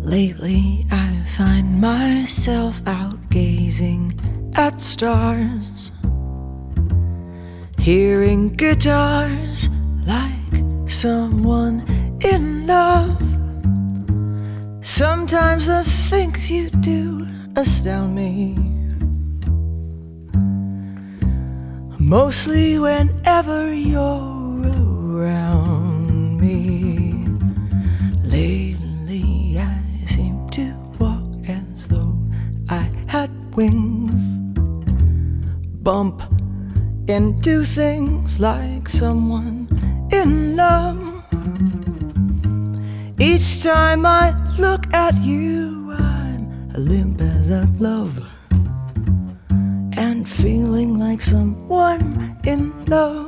Lately I find myself out gazing at stars, hearing guitars like someone in love. Sometimes the things you do astound me, mostly whenever you're around me. Lately I seem to walk as though I had wings, bump into things like someone in love. Each time I look at you, I'm limp as a glove and feeling like someone in love.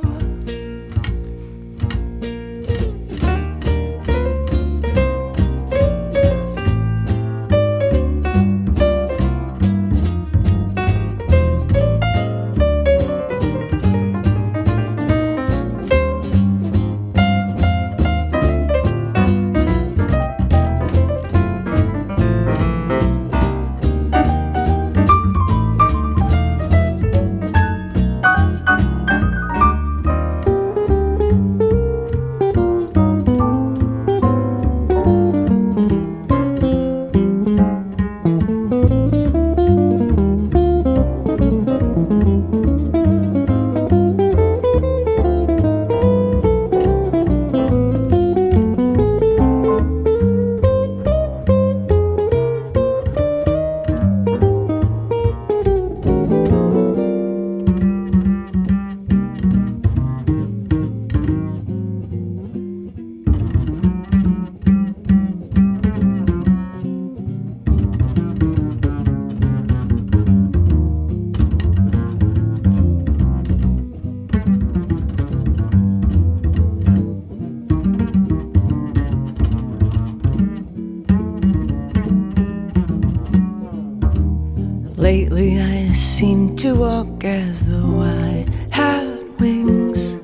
Lately I seem to walk as though I had wings,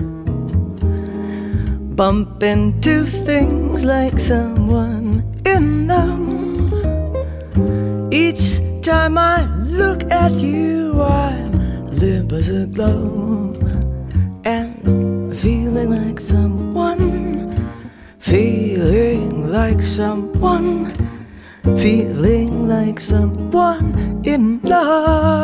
bump into things like someone in them. Each time I look at you, I'm limp as a glove and feeling like someone, feeling like someone, feeling like someone in love.